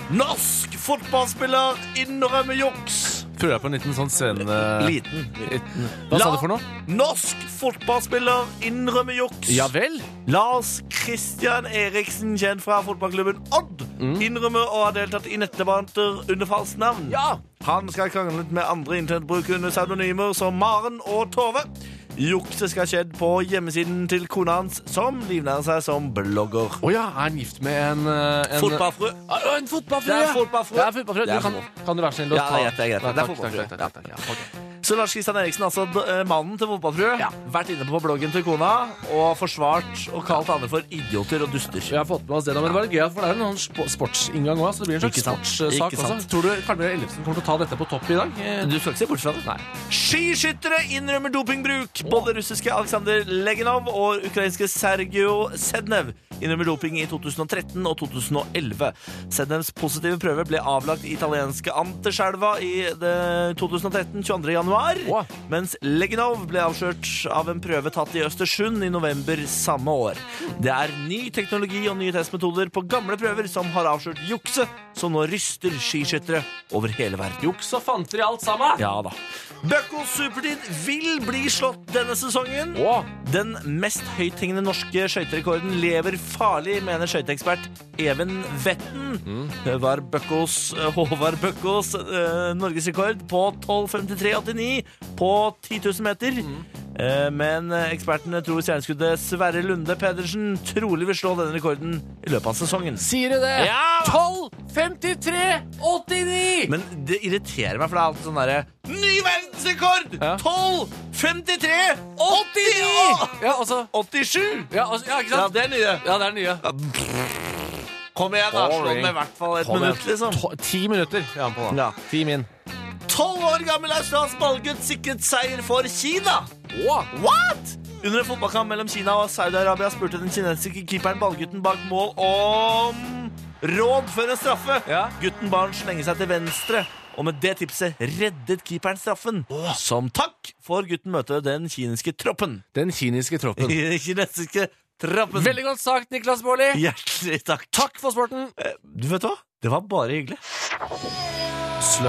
Norsk fotballspiller innrømmer juks. Prøver jeg på en liten sånn scene... Liten. liten. Hva sa du for noe? Norsk fotballspiller innrømmer juks. Ja vel? Lars Christian Eriksen, kjent fra fotballklubben Odd, mm. innrømmer å ha deltatt i nettdebatter under falskt navn. Ja! Han skal krangle med andre internettbrukere under pseudonymer som Maren og Tove. Jukset skal ha skjedd på hjemmesiden til kona hans, som livnærer seg som blogger. Åja, oh er han gift med en... en fotballfrø. Ah, en fotballfrø, ja. Det er fotballfrø. Det er fotballfrø. Du kan, kan du være snill å ta... Ja, det er greit. Det er fotballfrø. Ja. Okay. Så Lars Christian Eriksen, altså mannen til fotballfrø, ja. vært inne på bloggen til kona og forsvart og kalt andre for idioter og duster. Vi har fått med oss det da, men det var litt gøy, for det er en sånn sportsinngang også, så det blir en slags sportssak også. Tror du Karl Ellefsen kommer til å ta dette på topp i dag? Du skal ikke se bort fra det. Nei. Skiskyttere innrømmer dopingbruk. Både russiske Alexander Leginov og ukrainske Sergio Sednev innrømmer doping i to tusen og tretten og to tusen og elleve. Sednevs positive prøve ble avlagt i italienske Anterselva i to tusen og tretten, tjueandre januar, wow. Mens Leginov ble avslørt av en prøve tatt i Østersund i november samme år. Det er ny teknologi og nye testmetoder på gamle prøver som har avslørt jukse, som nå ryster skiskyttere over hele verden. Juks og fanter i alt sammen. Ja da. Bøkkos supertid vil bli slått denne sesongen. Wow. Den mest høythengende norske skøyterekorden lever farlig, mener skøyteekspert Even Vetten. Mm. Det var Bøkkos, Håvard Bøkkos eh, norgesrekord på tolv femtitre åttini på ti tusen meter. Mm. Eh, men ekspertene tror stjerneskuddet Sverre Lunde Pedersen trolig vil slå denne rekorden i løpet av sesongen. Sier du det? Ja! tolv femtitre åttini! Men det irriterer meg, for det er alltid sånn derre ny verdensrekord! Ja. tolv femtitre åttini! Ja, altså åttisju! Ja, altså, ja, ikke sant? Ja, det er nye. Ja, det er nye. Kom igjen, da. Slå den med i hvert fall et Kom minutt, liksom. To, ti minutter er han på da. Ja. Ti min. Tolv år gammel australsk ballgutt sikret seier for Kina. Wow. What? Under en fotballkamp mellom Kina og Saudi-Arabia spurte den kinesiske keeperen ballgutten bak mål om råd før en straffe. Ja. Gutten ba han slenge seg til venstre, og med det tipset reddet keeperen straffen. Oh. Som takk får gutten møte den kinesiske troppen. Den kinesiske troppen. Den kinesiske troppen. Veldig godt sagt, Niklas Bårli. Hjertelig takk. Takk for sporten. Du vet hva? Det var bare hyggelig.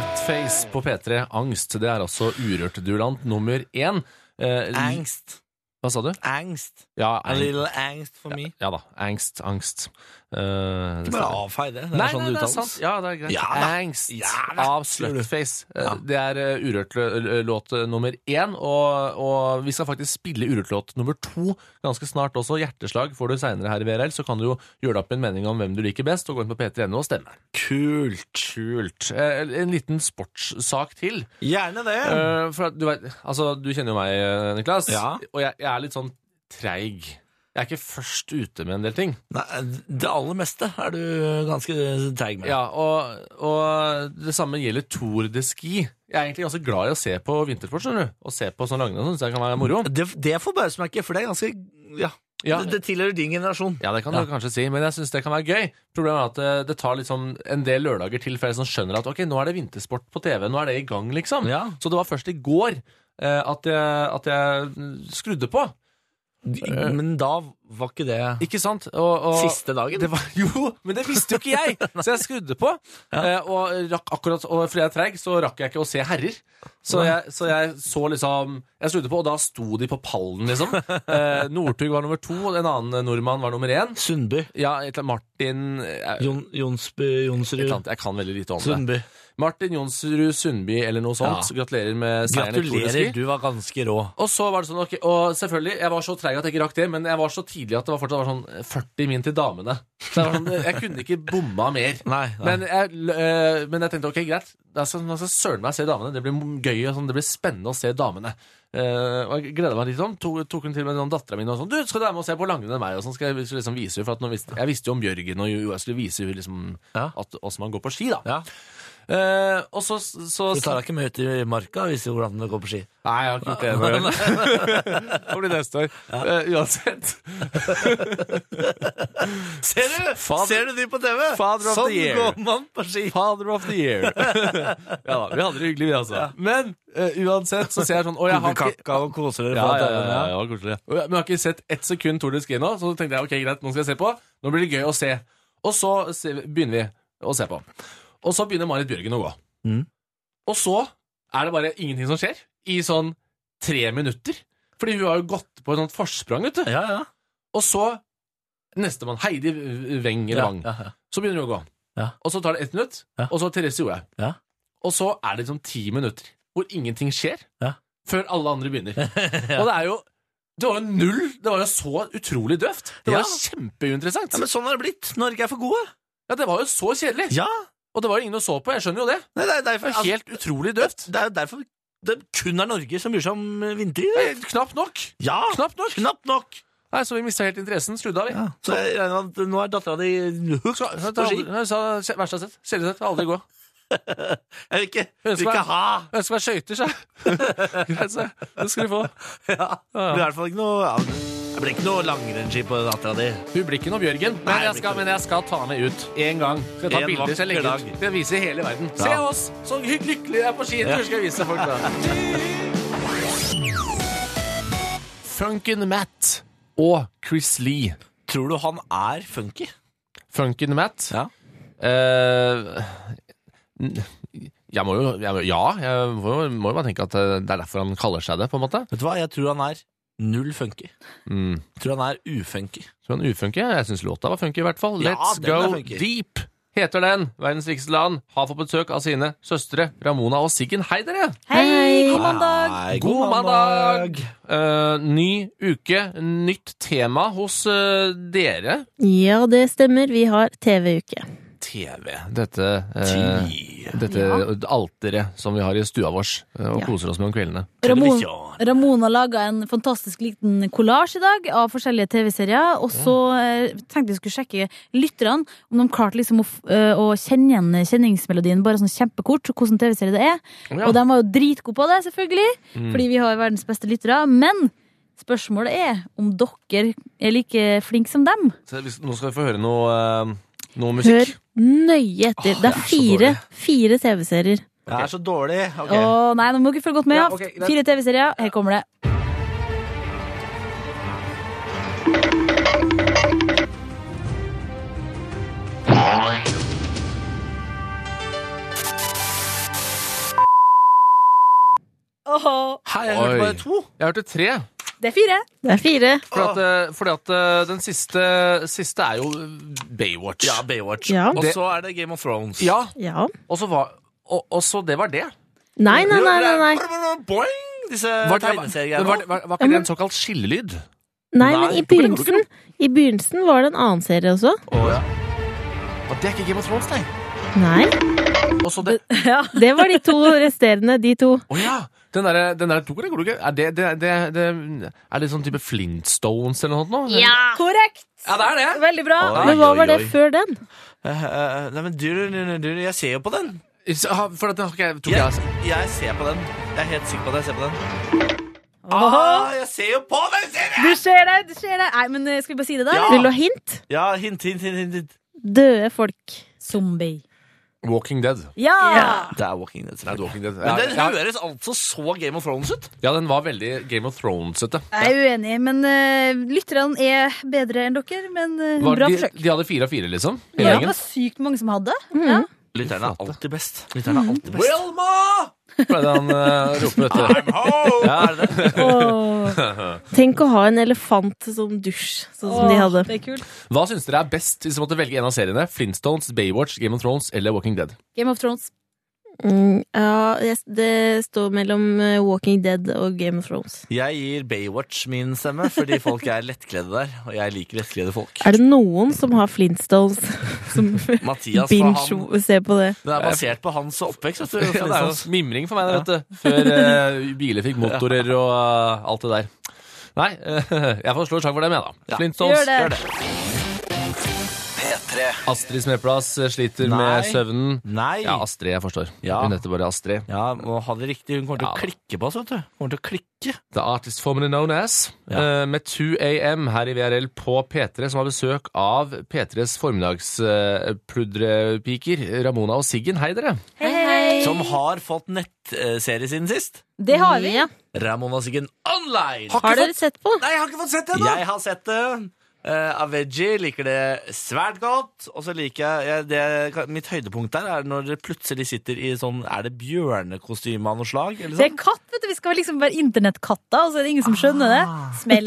Slutface på P tre. Angst. Det er altså Urørt-duellant nummer én. Eh, Angst. Hva sa du? Angst. Ja, A ang- little angst for me. ja da, angst, angst. Uh, Ikke bare avfei det. Det er Nei, sånn nei, det det er uttales. sant. Ja, det er greit. Ja da. Angst Ja da, av sier du. Slutface. Eh, Ja. Det er uh, Urørt-låt nummer én, og, og vi skal faktisk spille Urørt-låt nummer to ganske snart også. Hjerteslag får du senere her i V R L, så kan du jo gjøre deg opp en mening om hvem du liker best, og gå inn på p tre punktum no og stemme. Kult. Kult. Eh, En liten sportssak til. Gjerne det. Eh, For at du vet, altså du kjenner jo meg, eh, Niklas, Ja. og jeg, jeg er litt sånn treig. Jeg er ikke først ute med en del ting. Nei, det aller meste er du ganske treig med. Ja, og, og det samme gjelder Tour de Ski. Jeg er egentlig ganske glad i å se på vintersport, skjønner du. Og se på sånn langrenn, synes jeg kan være moro. Det, det forbauser meg ikke, for det er ganske Ja, Ja. det, det tilhører din generasjon. Ja, det kan Ja. du kanskje si, men jeg synes det kan være gøy. Problemet er at det, det tar liksom en del lørdager til før jeg sånn skjønner at ok, nå er det vintersport på T V, nå er det i gang, liksom. Ja. Så det var først i går eh, at, jeg, at jeg skrudde på. Men da var ikke det Ikke sant? Og, og, siste dagen. Det var, jo, men det visste jo ikke jeg! Så jeg skrudde på, eh, og rakk akkurat Og fordi jeg er treig, så rakk jeg ikke å se herrer. Så jeg, så jeg så liksom Jeg skrudde på, og da sto de på pallen, liksom. Eh, Northug var nummer to, og en annen nordmann var nummer én. Sundby. Ja, et eller annet Martin eh, Jon, Jonsby, et Jonsrud. eller annet, Jeg kan veldig lite om det. Sundby. Martin Jonsrud Sundby eller noe sånt. Ja. Gratulerer med seieren i Tour de Gratulerer, Ski. du var ganske rå. Og så var det sånn, ok, og selvfølgelig, jeg var så treig at jeg ikke rakk det, men jeg var så tidlig at det var fortsatt var sånn førti min til damene. Så jeg, var sånn, jeg kunne ikke bomma mer. Nei, nei. Men jeg, øh, men jeg tenkte, ok, greit, da skal jeg søren meg se damene. Det blir gøy, og sånn, det blir spennende å se damene. Uh, og jeg gleder meg litt sånn. Tok, tok hun til med sånn datteren min og sånn, du, skal du være med og se på langrenn med meg? Og sånn skal jeg liksom vise henne, for at nå visste, jeg visste jo om Bjørgen, og jo, jeg skulle vise henne liksom, Ja. at, hvordan man går på ski, da. Ja. Uh, og så, så Du tar deg ikke med ut i marka og viser hvordan det går på ski. Nei, jeg har ikke gjort det ennå. Det blir neste år. Uh, uansett. Ser du? Fader- Ser du de på T V? Father of sånn the year. går man på ski. Father of the year. Ja da, vi hadde det hyggelig, vi altså. Men uh, uansett så ser jeg sånn, og jeg har Koker ikke... kakao og koser dere Ja, på ja, T V-en. ja, ja, ja, koselig. Og jeg- Men jeg har ikke sett ett sekund Tour de Ski nå, så tenkte jeg, ok, greit, nå skal jeg se på. Nå blir det gøy å se. Og så se, begynner vi å se på. Og så begynner Marit Bjørgen å gå. Mm. Og så er det bare ingenting som skjer i sånn tre minutter. Fordi hun har jo gått på et sånt forsprang, vet du. Ja, ja. Og så nestemann, Heidi Weng eller Ja, Wang. ja, ja. Så begynner hun å gå. Ja. Og så tar det ett minutt, Ja. og så Therese Johaug. Ja. Og så er det liksom ti minutter hvor ingenting skjer, Ja. før alle andre begynner. Og det er jo det var jo null, det var jo så utrolig døft. Det var Ja. jo kjempeuinteressant. Ja, men sånn har det blitt. Norge er for gode. Ja, det var jo så kjedelig. Ja. Og det var jo ingen å så på, jeg skjønner jo det. Nei, det er Det derfor, var helt utrolig døvt. det er jo derfor det kun er Norge som bryr seg om vintertid. Knapt nok. Ja, Knapt nok. knapt nok. Nei, så vi mistet helt interessen, sludde av vi. Ja. Så jeg regner med at nå er datteren din hooked Så, så, på ski. aldri, jeg sa, verst jeg har sett. Kjedelig sett, aldri gå. Jeg vil ikke, Hun vil skal ikke ha. Jeg skal være skøyter, sa jeg. Greit, så. Det skal du få. Ja. Det blir i hvert fall ikke noe ja, Det blir ikke noe langrennsski på datteren din. Hun blir ikke noe Bjørgen, men Nei, jeg skal, men jeg skal ta meg ut en gang. Skal jeg ta En bilder, så jeg legger vakker ut. dag. Skal jeg vise hele verden. Se Ja. oss! Så hy- lykkelig jeg er på skitur, skal jeg vise folk da. Funkin' Matt og Chris Lee. Tror du han er funky? Funkin' Matt? Ja. Eh, n- jeg må jo, jeg, må- ja, jeg må, jo- må jo bare tenke at eh, det er derfor han kaller seg det, på en måte. Vet du hva, jeg tror han er null funky. Mm. Jeg tror han er ufunky. Så han ufunky? Jeg synes låta var funky i hvert fall. Ja, Let's den er Go funky. Deep heter den. Verdens rikeste land har fått besøk av sine søstre Ramona og Siggen. Hei dere! Hei, god mandag! Nei, God mandag! Eh, ny uke, nytt tema hos eh, dere. Ja, det stemmer. Vi har T V-uke. T V. Dette, eh, dette alteret som vi har i stua vår, eh, og Ja. koser oss med om kveldene. Ramon, Televisjon. Ramona laga en fantastisk liten kollasj i dag av forskjellige T V-serier. Og så eh, tenkte jeg skulle sjekke lytterne om de klarte liksom å, f- eh, å kjenne igjen kjenningsmelodien bare sånn kjempekort, hvordan T V-serie det er. Ja. Og de var jo dritgode på det, selvfølgelig, Mm. fordi vi har verdens beste lyttere. Men spørsmålet er om dere er like flinke som dem. Så vi, nå skal vi få høre noe, eh, noe Hør musikk. nøye etter. Åh, Det jeg er er så fire, dårlig. fire T V-serier. Jeg er så dårlig. Ok. Å nei, nå må dere følge godt med. Ja, Ja. ok, greit. Fire T V-serier, her kommer det. Åh. Hei, jeg hørte Oi. bare to. Jeg hørte tre. Det er fire. Det er fire. For at, eh, fordi at eh, den siste, siste er jo Baywatch. Ja, Baywatch. Ja. Og Det- så er det Game of Thrones. Ja, Ja. og så var og, og så det var det. Nei, nei, nei, nei, nei. Boing! Disse Var, det, var, tegneseriegreiene. var, var, var ikke det en såkalt skillelyd? Nei, Nei, men i hvorfor det går det begynnelsen, i begynnelsen var det en annen serie også. Å ja. Og det er ikke Game of Thrones, nei. Nei, Og så det det var de to resterende, de to. Å ja! Den der, den der tok det, går det ikke? Er det, det, det, det Er det sånn type Flintstones eller noe sånt nå? Ja! Korrekt! Ja, det er det. Veldig bra. Oi, Men hva oi, var det oi. før den? Eh, eh, Nei, men du, du, du, jeg ser jo på den. For at den har ikke jeg tok Jeg, jeg jeg ser på den. Jeg er helt sikker på at jeg ser på den. Ah, jeg ser jo på den serien! Du ser det, du ser det. Nei, men eh, skal vi bare si det da? Ja. Vil du ha hint? Ja, hint, hint, hint, hint, hint. Døde folk. Zombie. Walking Dead. Ja! Det er Walking Dead. Nei, Walking Dead. Men den Ja, ja, høres altså så Game of Thrones ut. ja, den var veldig Game of Thrones-ete. Jeg er uenig, men uh, lytterne er bedre enn dere. Men uh, Var- bra De, forsøk. de hadde fire av fire, liksom? Hele Ja, det gjengen. var sykt mange som hadde. Mhm. Lytterne er alltid best. Lytterne er alltid best. Wilma! Pleide han uh, rope, vet du. Ja, er det det? Åh, Tenk å ha en elefant som dusj, sånn som de hadde. Det er kult. Hva syns dere er best hvis dere måtte velge en av seriene? Flintstones, Baywatch, Game of Thrones eller Walking Dead? Game of Thrones. Mm, ja, jeg- det står mellom eh, Walking Dead og Game of Thrones. Jeg gir Baywatch min stemme, fordi folk er lettkledde der. Og jeg liker lettkledde folk. Er det noen som har Flintstones som Mathias, for han, binge ser på det? det er basert på hans oppvekst. Vet du, Ja, det er jo Flintstones. mimring for meg, det, vet du. Før uh, biler fikk motorer og uh, alt det der. Nei, uh, jeg får slå et slag for dem, jeg, da. Ja. Flintstones. Gjør det. Gjør det. P tre. Astrid Smeplass uh, sliter Nei. med søvnen. Nei. Ja, Astrid, jeg forstår. Ja. Hun heter bare Astrid. Ja, må ha det riktig. Hun kommer til Ja, å da. klikke på oss, vet du. Hun kommer til å klikke. The artist formerly known as. Ja. Uh, med two A M her i V R L på P tre, som har besøk av P tres formiddagspludrepiker Ramona og Siggen. Hei, dere. Hei, hei. Som har fått nettserie siden sist. Det har vi. Ja. Ramona og Siggen online. Har dere sett på? Nei, jeg har ikke fått sett det Jeg har sett det. Uh, Aveji liker det svært godt. Og så liker jeg, jeg det, mitt høydepunkt der er når dere plutselig sitter i sånn Er det bjørnekostyme av noe slag? Eller Det er sånn? katt, vet du. Vi skal liksom være internettkatter, og så er det ingen som skjønner det. Smell.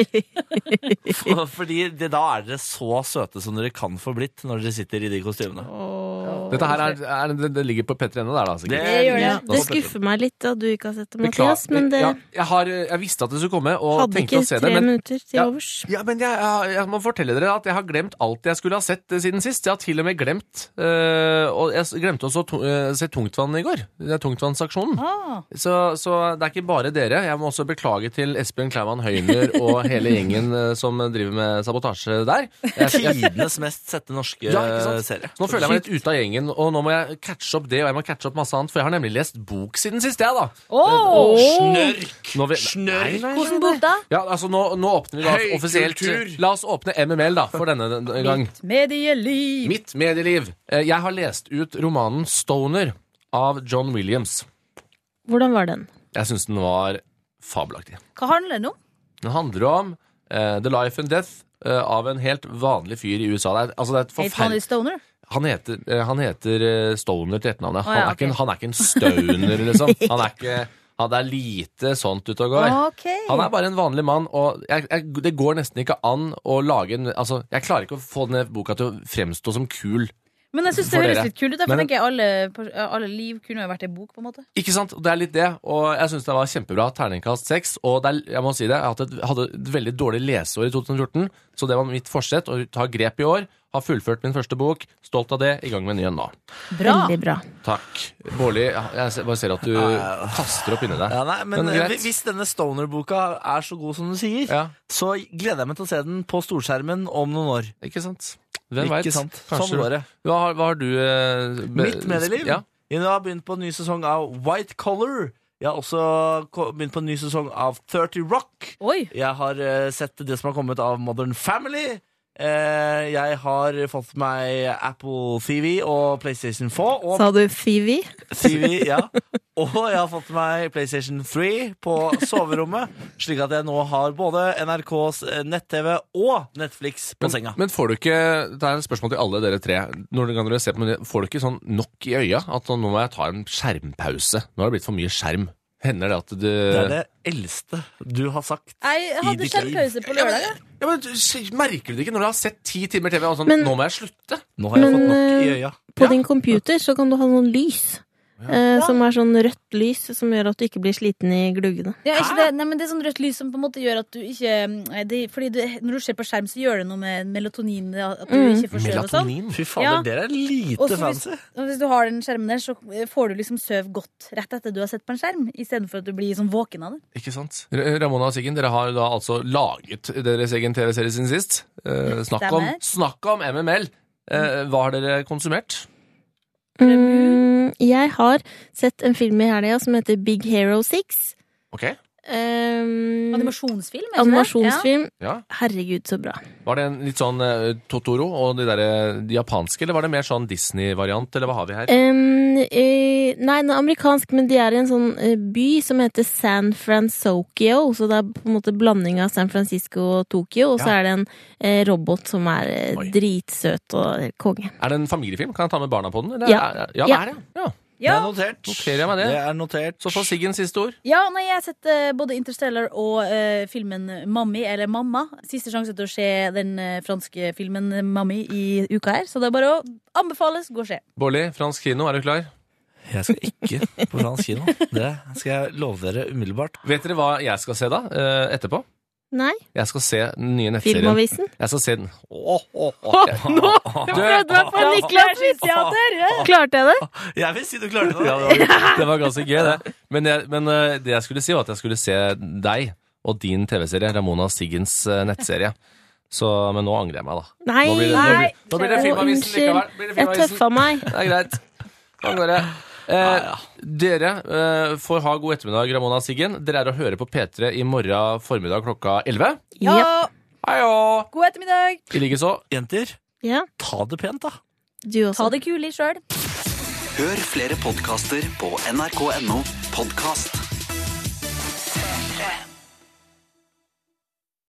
For, fordi det, da er dere så søte som dere kan få blitt når dere sitter i de kostymene. Dette her er, er, det, det ligger på P tre ennå der, da. sikkert. Det gjør det. Ja, det skuffer meg litt at du ikke har sett det, Beklager. Mathias, men det ja, jeg, har, jeg visste at det skulle komme, og hadde tenkte ikke å se tre det. Men, minutter til Ja. overs. ja, men jeg, jeg, jeg må fortelle dere at jeg har glemt alt jeg skulle ha sett eh, siden sist. Jeg har til og med glemt øh, Og jeg s- glemte også å to, øh, se Tungtvann i går. Det er Tungtvannsaksjonen. Ah. Så, så det er ikke bare dere. Jeg må også beklage til Espen Klaumann Høyner og hele gjengen øh, som driver med sabotasje der. Jeg, jeg, Tidenes mest sette norske Ja, ikke sant? serie. nå føler jeg meg litt ute av gjengen, og nå må jeg catche opp det, og jeg må catche opp masse annet, for jeg har nemlig lest bok siden sist, jeg, da. Åh! Snørk! Nå vil- Snørk! Nei, nei, nei, Hvordan nei. bok da? Ja, altså nå, nå åpner vi da Høykultur. offisielt. La oss åpne M M L da, for denne den- den gang. Medieliv. Mitt medieliv. Eh, Jeg har lest ut romanen Stoner av John Williams. Hvordan var den? Jeg synes den var fabelaktig. Hva handler den om? Den handler om eh, The Life and Death eh, av en helt vanlig fyr i U S A. Det er, altså det er et Helt vanlig forferdelig... stoner? Han heter, eh, han heter eh, Stoner til etternavnet. Han, Å, ja, er ikke en- ok. han er ikke en stoner, liksom. Han er ikke... Han, det er lite sånt ute og går. Ok. Han er bare en vanlig mann, og jeg, jeg, det går nesten ikke an å lage en Altså, jeg klarer ikke å få denne boka til å fremstå som kul. Men jeg synes det For høres dere. litt kult ut. For Men- jeg tenker alle, alle liv kunne jo vært en bok, på en måte. Ikke sant? Det er litt det, og jeg synes det var kjempebra. Terningkast seks, og det er, jeg må si det, jeg hadde et, hadde et veldig dårlig leseår i to tusen og fjorten, så det var mitt forsett å ta grep i år. Har fullført min første bok, stolt av det, i gang med en ny en nå. Bra. Veldig bra. Takk. Bårli, jeg ser- bare ser at du kaster opp inni deg. Ja, nei, men Men greit. eh, hvis denne Stoner-boka er så god som du sier, Ja, så gleder jeg meg til å se den på storskjermen om noen år. ikke sant? Hvem Ikke vet? sant? Kanskje- Sånn går det. Hva, har- hva har du... eh, be- Mitt medieliv? Ja. Jeg har begynt på en ny sesong av White Collar. Jeg har også ko- begynt på en ny sesong av thirty Rock. Oi. Jeg har eh, sett det som har kommet av Modern Family. Eh, jeg har fått meg Apple T V og PlayStation four. Og Sa du Phoebe? T V, ja. Og jeg har fått meg PlayStation three på soverommet, slik at jeg nå har både N R K's nett-T V og Netflix på Men, senga. men får du ikke, det er et spørsmål til alle dere tre, når dere ser på menyen, får du ikke sånn nok i øya, at nå må jeg ta en skjermpause? Nå har det blitt for mye skjerm. Hender det at du Det er det eldste du har sagt. Jeg I hadde ditt skjermpause på lørdag. Ja. Ja, men du- Merker du det ikke når du har sett ti timer T V og sånn, Men- nå må jeg slutte? Nå har jeg Men, fått nok i eh, øya. På din computer så kan du ha noen lys. Eh, som er sånn rødt lys som gjør at du ikke blir sliten i gluggene. Ja, ikke det, nei, men det er sånn rødt lys som på en måte gjør at du ikke det, Fordi du, når du ser på skjerm, så gjør det noe med melatonin. At du Mm. ikke får søv og sånn. Melatonin? Fy fader, Ja. det er lite Og så hvis, fancy. og hvis du har den skjermen der, så får du liksom søv godt rett etter du har sett på en skjerm, istedenfor at du blir sånn våken av det. Ikke sant? R- Ramona og Siggen, dere har da altså laget deres egen T V-serie siden sist. Eh, snakk, om, Stemmer. snakk om M M L. Eh, hva har dere konsumert? Mm, jeg har sett en film i helga som heter Big Hero six. Ok, Um, Animasjonsfilm? er ikke det? animasjonsfilm. ja. Herregud, så bra. Var det en litt sånn eh, Totoro og de, der, eh, de japanske, eller var det mer sånn Disney-variant, eller hva har vi her? Um, eh, nei, den er amerikansk, men de er i en sånn eh, by som heter San Francisco. Så det er på en måte blanding av San Francisco og Tokyo. Og så Ja. er det en eh, robot som er eh, Oi. dritsøt og eh, konge. Er det en familiefilm? Kan jeg ta med barna på den? Eller? Ja. Er- ja, det Ja. er det. Ja. Det Ja. er notert. Noterer jeg meg det. Det er notert. Så får Siggen siste ord. Ja, nei, jeg har sett eh, både Interstellar og eh, filmen Mammi, eller Mamma. Siste sjanse til å se den eh, franske filmen Mammi i uka her. Så det er bare å anbefales. Gå og se. Bårli, fransk kino, er du klar? Jeg skal ikke på fransk kino. Det skal jeg love dere umiddelbart. Vet dere hva jeg skal se da, eh, etterpå? Nei, Jeg skal se den nye nettserien. Filmavisen. Jeg skal se den. Åh, åh, åh. Jeg- Nå Du- prøvde meg på en Niklas-teater! Klarte jeg det? Jeg vil si du klarte det. Ja, det, var, det var ganske gøy, det. Men, jeg, men eh, det jeg skulle si, var at jeg skulle se deg og din T V-serie, Ramona Siggens eh, nettserie. Så, men nå angrer jeg meg, da. Nei, Nå blir det, nå blir, nå blir det Å, Filmavisen unnskyld. likevel. Blir det Jeg Filmavisen. tøffa meg. Det er greit. Sånn går det. Eh, dere eh, får ha god ettermiddag, Ramona og Siggen. Dere er å høre på P tre i morgen formiddag klokka elleve. Ja! Heio! God ettermiddag! I like så. Jenter, Ja, ta det pent, da. du også. Ta det kulig sjøl. Hør flere podkaster på n r k punktum no podkast.